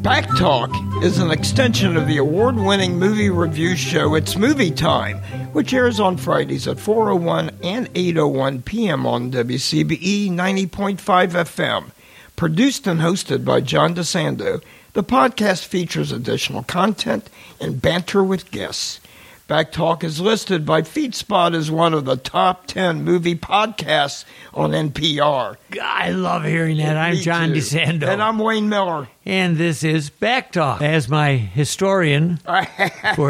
Back Talk is an extension of the award-winning movie review show It's Movie Time, which airs on Fridays at 4:01 and 8:01 p.m. on WCBE 90.5 FM. Produced and hosted by John DeSando, the podcast features additional content and banter with guests. Back Talk is listed by FeedSpot as one of the top 10 movie podcasts on NPR. I love hearing that. I'm John DeSando. And I'm Wayne Miller. And this is Back Talk. As my historian for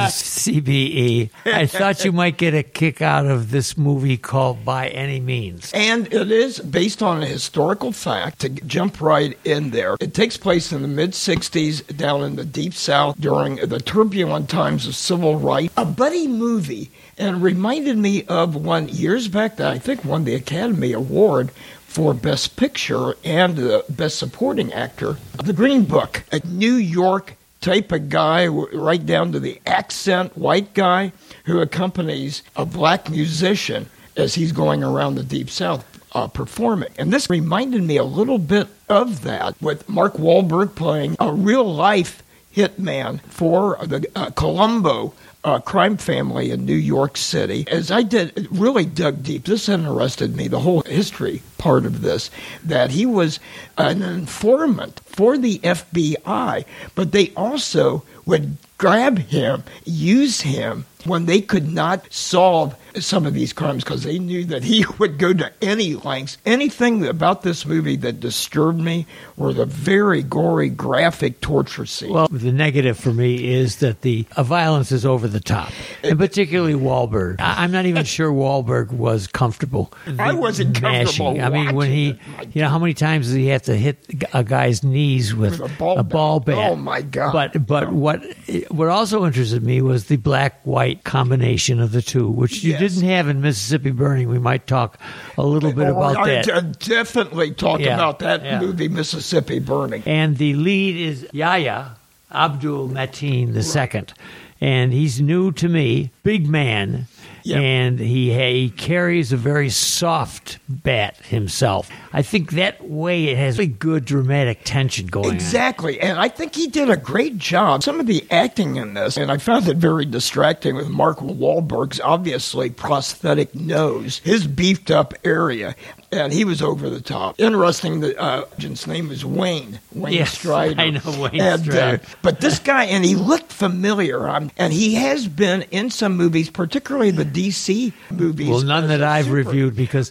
WCBE, I thought you might get a kick out of this movie called By Any Means. And it is based on a historical fact, to jump right in there. It takes place in the mid-'60s down in the Deep South during the turbulent times of civil rights. A buddy movie, and reminded me of one years back that I think won the Academy Award for Best Picture and Best Supporting Actor. The Green Book, a New York type of guy, right down to the accent, white guy who accompanies a black musician as he's going around the Deep South performing. And this reminded me a little bit of that, with Mark Wahlberg playing a real-life hitman for the Colombo crime family in New York City. As I really dug deep, this interested me, the whole history part of this, that he was an informant for the FBI, but they also would grab him, use him when they could not solve some of these crimes, because they knew that he would go to any lengths. Anything about this movie that disturbed me were the very gory, graphic torture scenes. Well, the negative for me is that the violence is over the top, and particularly Wahlberg. I'm not even sure Wahlberg was comfortable. I wasn't comfortable. I mean, when he, how many times does he have to hit a guy's knees with a ball bat? Oh my God! But what also interested me was the black-white combination of the two, which you didn't have in Mississippi Burning. We might talk a little bit about that. I definitely talk about that movie, Mississippi Burning. And the lead is Yahya Abdul Mateen II, and he's new to me, big man. Yep. And he carries a very soft bat himself. I think that way it has a good dramatic tension going on. Exactly. And I think he did a great job. Some of the acting in this, and I found it very distracting with Mark Wahlberg's obviously prosthetic nose, his beefed up area, and he was over the top. Interesting, the agent's name is Wayne Strider. I know Wayne Strider. But this guy, and he looked familiar, and he has been in some movies, particularly the DC movies. Well, none that I've reviewed, because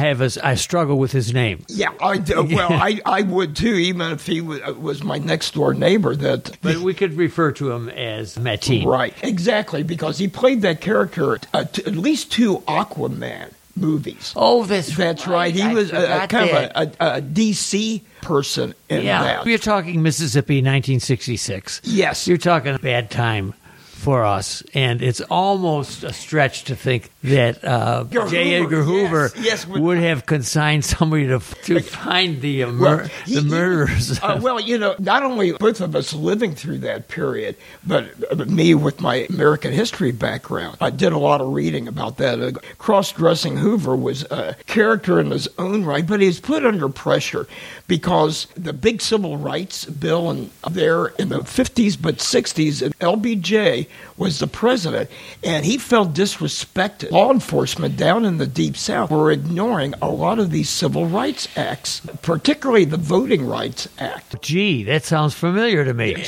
I struggle with his name. Yeah, I would too, even if he was my next door neighbor. But we could refer to him as Mateen. Right, exactly, because he played that character at least 2 Aquaman movies. Oh, that's right. He was kind of a DC person in that. You're talking Mississippi 1966. Yes. You're talking a bad time for us, and it's almost a stretch to think that J. Edgar Hoover would have consigned somebody to find the murderers. Not only both of us living through that period, but me with my American history background, I did a lot of reading about that. Cross-dressing Hoover was a character in his own right, but he was put under pressure because the big civil rights bill there in the 50s but 60s, and LBJ was the president, and he felt disrespected. Law enforcement down in the Deep South were ignoring a lot of these civil rights acts, particularly the Voting Rights Act. Gee, that sounds familiar to me.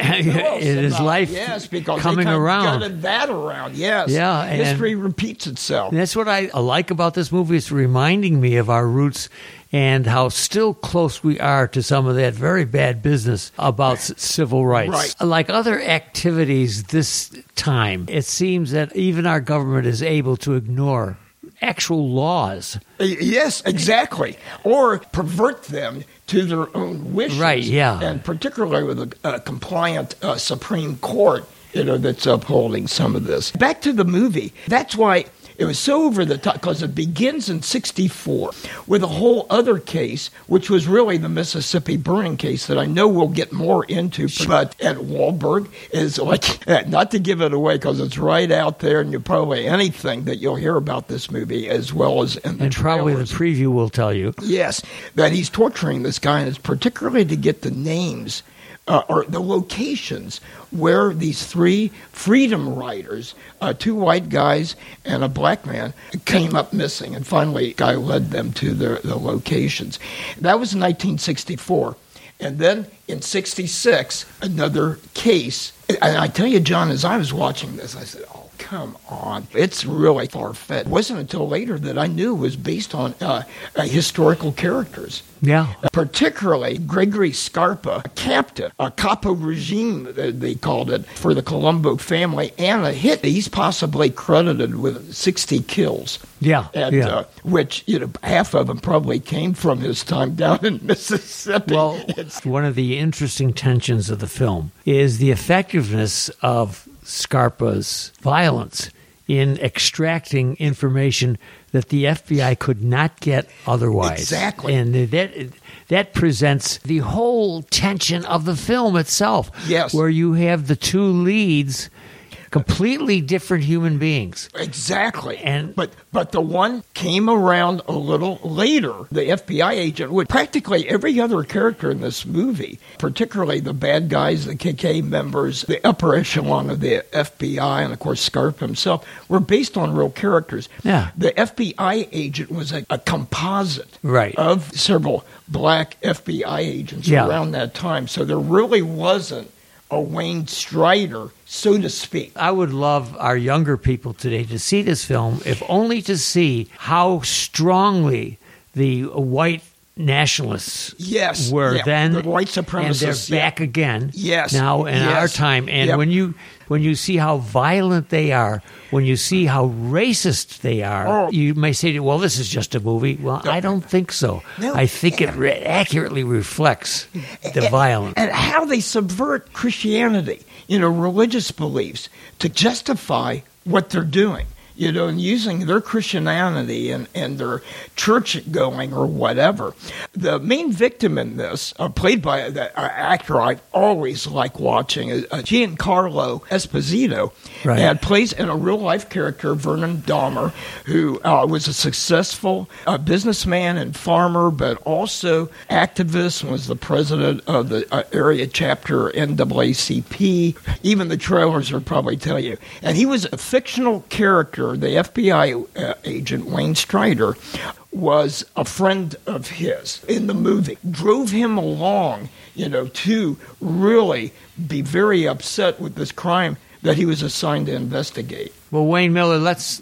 It is life coming around. Gutted that around, yes. Yeah, history repeats itself. That's what I like about this movie. It's reminding me of our roots and how still close we are to some of that very bad business about civil rights. Right. Like other activities this time, it seems that even our government is able to ignore actual laws. Yes, exactly. Or pervert them to their own wishes. Right, yeah. And particularly with a compliant Supreme Court, that's upholding some of this. Back to the movie. That's why it was so over the top, because it begins in 1964 with a whole other case, which was really the Mississippi Burning case that I know we'll get more into. But Wahlberg is like, not to give it away because it's right out there, and probably anything that you'll hear about this movie as well as in the and probably trailers. The preview will tell you. Yes, that he's torturing this guy, and it's particularly to get the names or the locations where these 3 freedom riders, 2 white guys and a black man, came up missing. And finally, a guy led them to the locations. That was in 1964. And then in 66, another case. And I tell you, John, as I was watching this, I said, oh, come on. It's really far-fetched. It wasn't until later that I knew it was based on historical characters. Yeah. Particularly Gregory Scarpa, a captain, a capo regime, they called it, for the Colombo family, and a hit. He's possibly credited with 60 kills. Yeah. Which, half of them probably came from his time down in Mississippi. Well, one of the interesting tensions of the film is the effectiveness of Scarpa's violence in extracting information that the FBI could not get otherwise. Exactly. And that presents the whole tension of the film itself. Yes. Where you have the 2 leads, completely different human beings. Exactly. But the one came around a little later. The FBI agent, with practically every other character in this movie, particularly the bad guys, the KKK members, the upper echelon of the FBI, and of course Scarpa himself, were based on real characters. Yeah. The FBI agent was a composite Right. of several black FBI agents around that time. So there really wasn't a Wayne Strider, so to speak. I would love our younger people today to see this film, if only to see how strongly the white nationalists were then, the white supremacists, and they're back again Yes. now in Yes. our time. And when you see how violent they are, when you see how racist they are, you may say, well, this is just a movie. Well, I don't think so. No. I think it accurately reflects the violence. And how they subvert Christianity, religious beliefs, to justify what they're doing. And using their Christianity and their church going or whatever. The main victim in this, played by an actor I always like watching, Giancarlo Esposito, Right. and plays in a real-life character, Vernon Dahmer, who was a successful businessman and farmer, but also activist, was the president of the area chapter NAACP. Even the trailers will probably tell you. And he was a fictional character. The FBI agent, Wayne Strider, was a friend of his in the movie. Drove him along, to really be very upset with this crime that he was assigned to investigate. Well, Wayne Miller, let's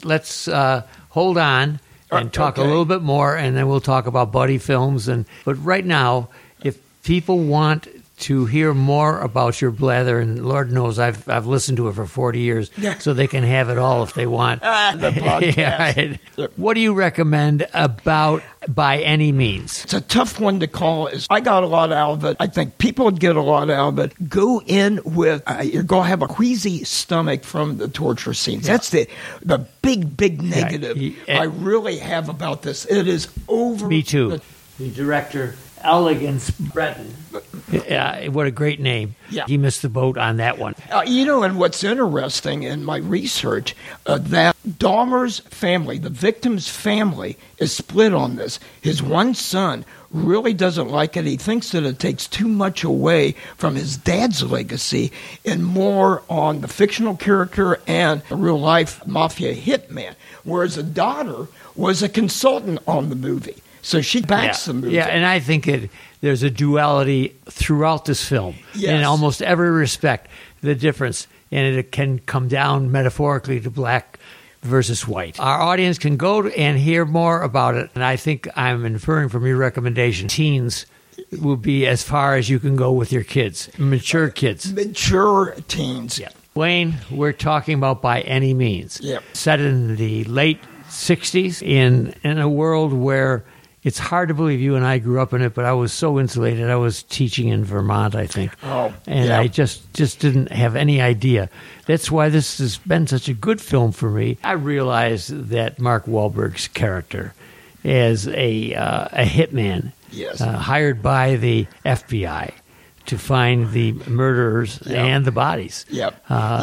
hold on and talk a little bit more, and then we'll talk about buddy films. But right now, if people want to hear more about your blather, and Lord knows I've listened to it for 40 years, so they can have it all if they want. The podcast. Yeah, right. What do you recommend about By Any Means? It's a tough one to call. I got a lot out of it. I think people would get a lot out of it. Go in with, you're going to have a queasy stomach from the torture scenes. Yeah. That's the big negative I really have about this. It is over. Me too. The director, Elegance Breton. What a great name. Yeah. He missed the boat on that one. And what's interesting in my research, that Dahmer's family, the victim's family, is split on this. His one son really doesn't like it. He thinks that it takes too much away from his dad's legacy and more on the fictional character and a real-life mafia hitman, whereas the daughter was a consultant on the movie. So she backs the movie. Yeah, and I think there's a duality throughout this film. Yes. In almost every respect, the difference. And it can come down metaphorically to black versus white. Our audience can go and hear more about it. And I think I'm inferring from your recommendation, teens will be as far as you can go with your kids, mature kids. Mature teens. Yeah. Wayne, we're talking about By Any Means. Yep. Set in the late 60s in a world where it's hard to believe you and I grew up in it, but I was so insulated. I was teaching in Vermont, I think. I just didn't have any idea. That's why this has been such a good film for me. I realized that Mark Wahlberg's character as a hitman, Yes. hired by the FBI to find the murderers and the bodies. Yep.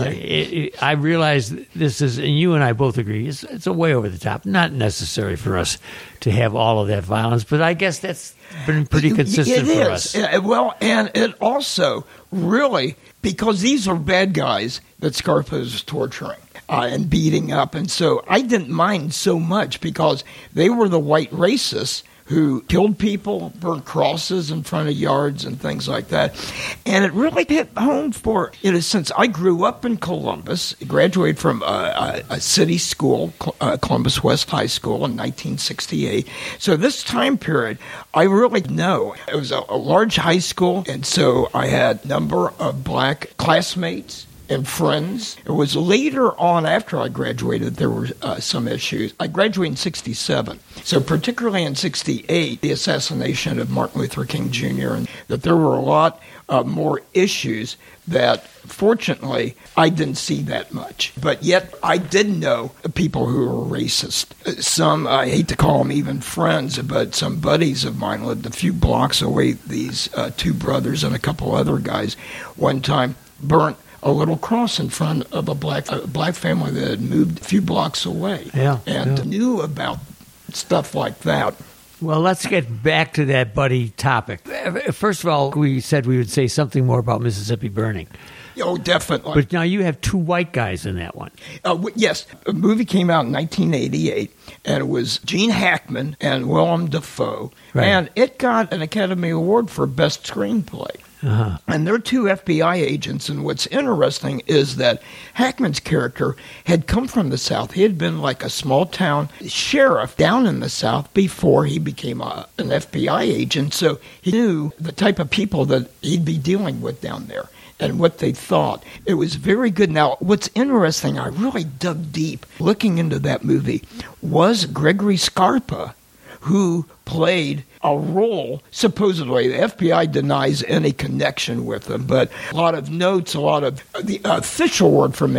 I realize this is, and you and I both agree, it's a way over the top. Not necessary for us to have all of that violence, but I guess that's been pretty consistent for us. Well, and it also really, because these are bad guys that Scarpa is torturing and beating up, and so I didn't mind so much because they were the white racists who killed people, burnt crosses in front of yards and things like that. And it really hit home for, in a sense, I grew up in Columbus, graduated from a city school, Columbus West High School in 1968. So this time period, I really know. It was a large high school, and so I had a number of black classmates and friends. It was later on, after I graduated, there were some issues. I graduated in 67. So particularly in 68, the assassination of Martin Luther King Jr., and that there were a lot more issues that, fortunately, I didn't see that much. But yet, I did know people who were racist. Some, I hate to call them even friends, but some buddies of mine lived a few blocks away. These two brothers and a couple other guys one time burnt a little cross in front of a black family that had moved a few blocks away and knew about stuff like that. Well, let's get back to that buddy topic. First of all, we said we would say something more about Mississippi Burning. Oh, definitely. But now you have two white guys in that one. Yes. A movie came out in 1988, and it was Gene Hackman and Willem Dafoe. Right. And it got an Academy Award for Best Screenplay. Uh-huh. And they're two FBI agents, and what's interesting is that Hackman's character had come from the South. He had been like a small-town sheriff down in the South before he became an FBI agent, so he knew the type of people that he'd be dealing with down there and what they thought. It was very good. Now, what's interesting, I really dug deep looking into that movie, was Gregory Scarpa, who played a role, supposedly. The FBI denies any connection with him, but a lot of notes, a lot of the official word from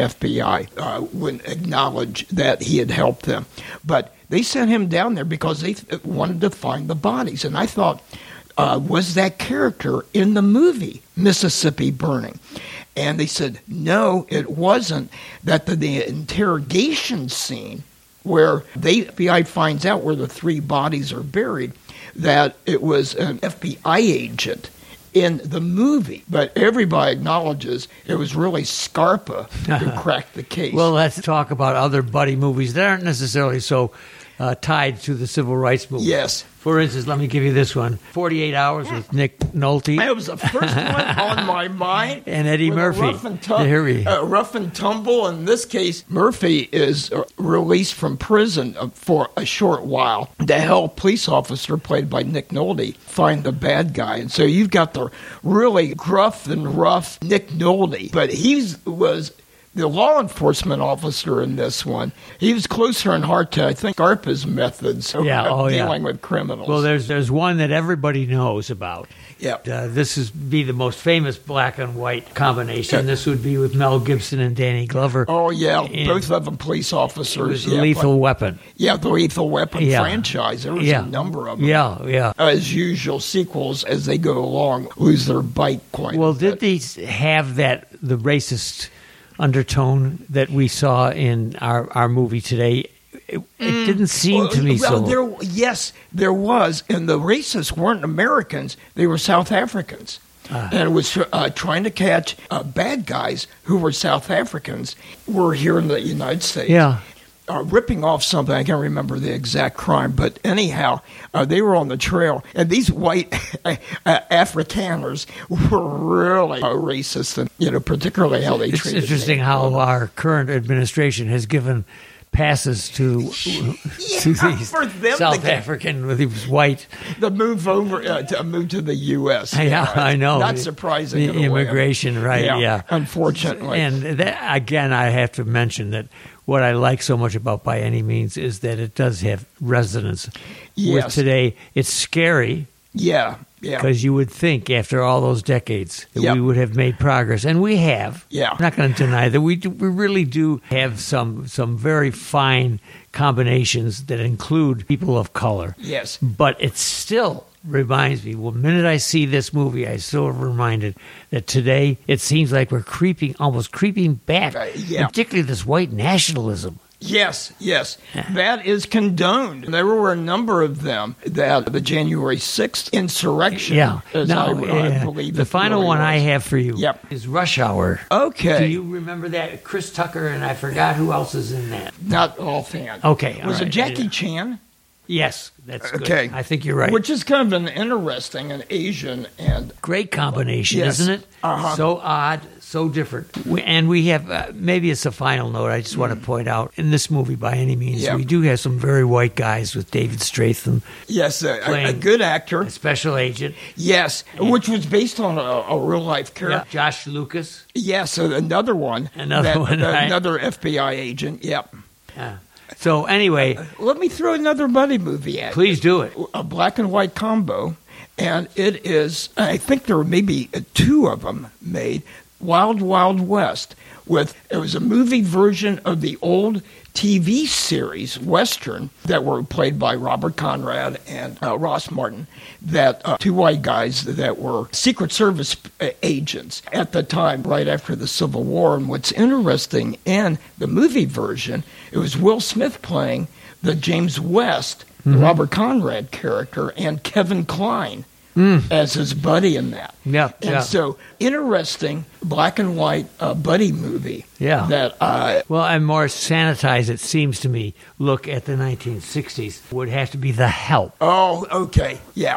FBI wouldn't acknowledge that he had helped them. But they sent him down there because they wanted to find the bodies. And I thought, was that character in the movie Mississippi Burning? And they said, no, it wasn't. That the interrogation scene where the FBI finds out where the three bodies are buried, that it was an FBI agent in the movie. But everybody acknowledges it was really Scarpa who cracked the case. Well, let's talk about other buddy movies that aren't necessarily so tied to the civil rights movement. Yes. For instance, let me give you this one, 48 Hours with Nick Nolte. It was the first one on my mind. And Eddie Murphy. Rough and tumble. In this case, Murphy is released from prison for a short while to help police officer, played by Nick Nolte, find the bad guy. And so you've got the really gruff and rough Nick Nolte, but he was the law enforcement officer in this one. He was closer in heart to, I think, Scarpa's methods of dealing with criminals. Well, there's one that everybody knows about. Yeah. This is be the most famous black and white combination. Yeah. This would be with Mel Gibson and Danny Glover. Oh, yeah. And both of them police officers. It was Lethal Weapon. Yeah, the Lethal Weapon franchise. There was a number of them. Yeah. As usual, sequels, as they go along, lose their bite quite a bit. Well, did these have the racist undertone that we saw in our movie today? It didn't seem to me so. Yes, there was. And the racists weren't Americans. They were South Africans. And it was trying to catch bad guys who were South Africans, were here in the United States. Yeah. Ripping off something. I can't remember the exact crime, but anyhow, they were on the trail, and these white Afrikaners were really racist, and particularly how they treated. It's interesting how our current administration has given passes to these South African with these white. The move over to move to the U.S. Yeah, I know. Not surprising. The immigration, right? Yeah. Unfortunately, and that, again, I have to mention that. What I like so much about By Any Means is that it does have resonance with today. It's scary. Yeah. Because you would think after all those decades that we would have made progress. And we have. Yeah. I'm not going to deny that we really do have some very fine combinations that include people of color. Yes. But it's still reminds me, the minute I see this movie, I still am reminded that today it seems like we're almost creeping back, yeah. particularly this white nationalism. Yes. That is condoned. There were a number of them that the January 6th insurrection, I believe. The final really one was. I have for you is Rush Hour. Okay. Do you remember that? Chris Tucker, and I forgot who else is in that. Not offhand. Okay. Was it Jackie Chan? Yes, that's good. Okay. I think you're right. Which is kind of an interesting, an Asian and... Great combination, Yes. isn't it? Uh-huh. So odd, so different. We have, maybe it's a final note I just want to point out, in this movie, by any means, we do have some very white guys with David Stratham. Yes, a good actor. A special agent. Yes, which was based on a real-life character. Yeah. Josh Lucas. Yes, another one. Another FBI agent, yep. So anyway, let me throw another buddy movie at you. Please do it. A black and white combo, and it is, I think there were maybe 2 of them made, Wild Wild West. It was a movie version of the old TV series, Western, that were played by Robert Conrad and Ross Martin, that 2 white guys that were Secret Service agents at the time, right after the Civil War. And what's interesting, in the movie version, it was Will Smith playing the James West, the Robert Conrad character, and Kevin Kline as his buddy in that. So, interesting black and white buddy movie. Yeah. That and more sanitized, it seems to me, look at the 1960s would have to be The Help. Oh, okay. Yeah.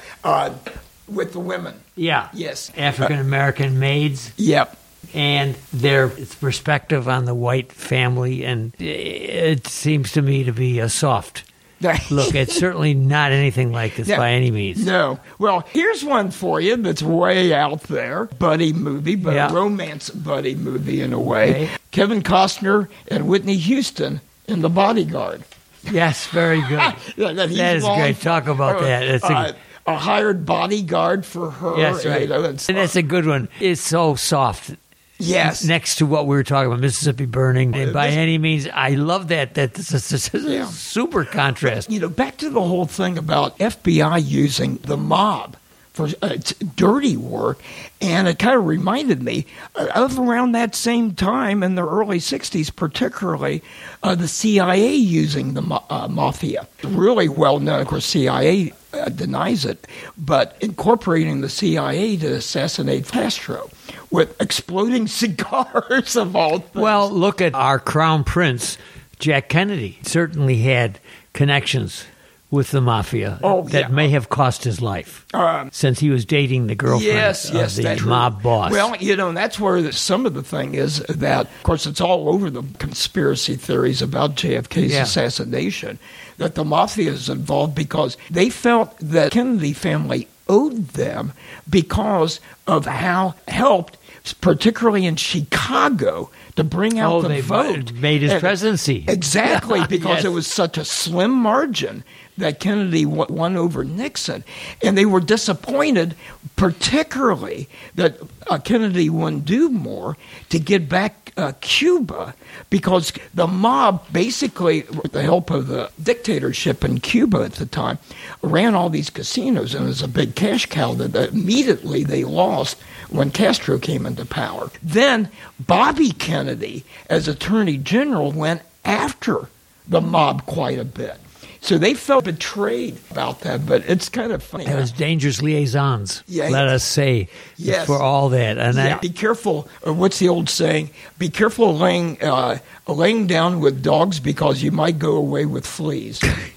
With the women. Yeah. Yes. African American maids. Yep. And their perspective on the white family, and it seems to me to be a soft look. It's certainly not anything like this by any means. No. Well, here's one for you that's way out there. Buddy movie, but a romance buddy movie in a way. Okay. Kevin Costner and Whitney Houston in The Bodyguard. Yes, very good. that is great. Talk about that. It's a hired bodyguard for her. Yes, right. And that's a good one. It's so soft. Yes. Next to what we were talking about, Mississippi Burning. And by any means, I love that. That's a super contrast. Back to the whole thing about FBI using the mob for dirty work. And it kind of reminded me of around that same time in the early 60s, particularly the CIA using the mafia. Really well known. Of course, CIA denies it, but incorporating the CIA to assassinate Castro with exploding cigars of all things. Well, look at our crown prince, Jack Kennedy. Certainly had connections with the mafia that may have cost his life since he was dating the girlfriend of the mob boss. Well, and that's where some of the thing is that, of course, it's all over the conspiracy theories about JFK's assassination, that the mafia is involved because they felt that Kennedy family owed them because of how helped, particularly in Chicago, to bring out the vote. Made his presidency. Exactly, because it was such a slim margin that Kennedy won over Nixon. And they were disappointed, particularly that Kennedy wouldn't do more to get back Cuba, because the mob, basically, with the help of the dictatorship in Cuba at the time, ran all these casinos, and it was a big cash cow that immediately they lost when Castro came into power. Then Bobby Kennedy, as Attorney General, went after the mob quite a bit. So they felt betrayed about that, but it's kind of funny. It was dangerous liaisons, let us say, for all that. And be careful. What's the old saying? Be careful laying down with dogs because you might go away with fleas.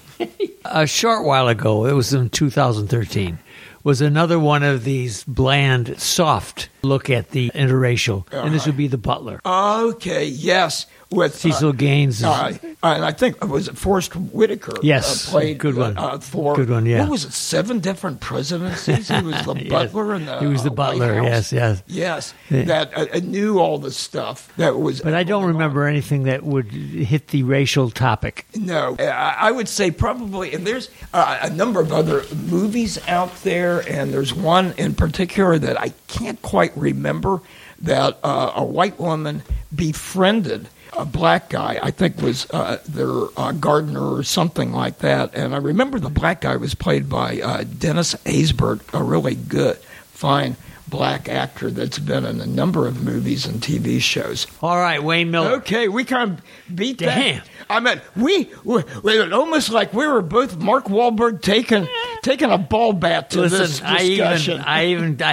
A short while ago, it was in 2013, was another one of these bland, soft look at the interracial, and this would be The Butler. Okay, yes. With Cecil Gaines. And I think, was it Forrest Whitaker? Yes, played good one. Good one, yeah. What was it, 7 different presidencies? He was the butler in the He was the butler, White House. Yes. That knew all the stuff that was. But I don't remember anything that would hit the racial topic. No, I would say probably, and there's a number of other movies out there, and there's one in particular that I can't quite remember, that a white woman befriended a black guy, I think was their gardener or something like that. And I remember the black guy was played by Dennis Haysbert, a really good, fine black actor that's been in a number of movies and TV shows. All right, Wayne Miller. Okay, we kind of beat Damn. that. I mean, we almost like we were both Mark Wahlberg taking a ball bat to this discussion. I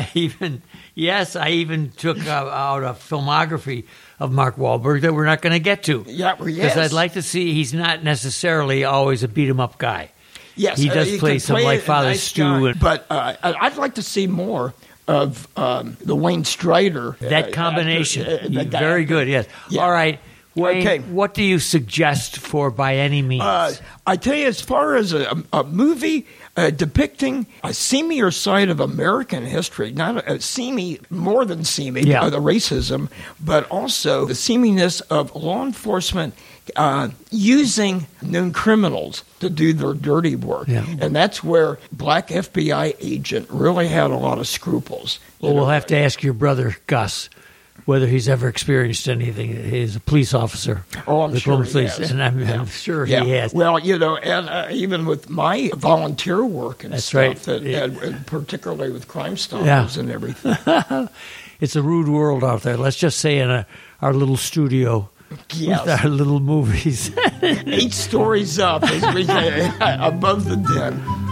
even took out a filmography of Mark Wahlberg that we're not going to get to. Yeah, because yes. I'd like to see. He's not necessarily always a beat 'em up guy. Yes, he does play can some play like a Father nice Stu. guy. But I'd like to see more of the Wayne Strider. That combination. That guy. Very good, yes. Yeah. All right, Wayne, Okay. what do you suggest for By Any Means? I tell you, as far as a movie depicting a seamier side of American history, not more than seamy, Yeah. the racism, but also the seaminess of law enforcement using known criminals to do their dirty work. Yeah. And that's where black FBI agent really had a lot of scruples. Well, we'll have to ask your brother, Gus, whether he's ever experienced anything. He's a police officer. Oh, I'm the sure Columbus he Police, has. and I'm sure Yeah. he has. Well, and even with my volunteer work and That's stuff, right. and particularly with Crime Stoppers and everything. It's a rude world out there. Let's just say in our little studio Yes. with our little movies. 8 stories up as we above the den.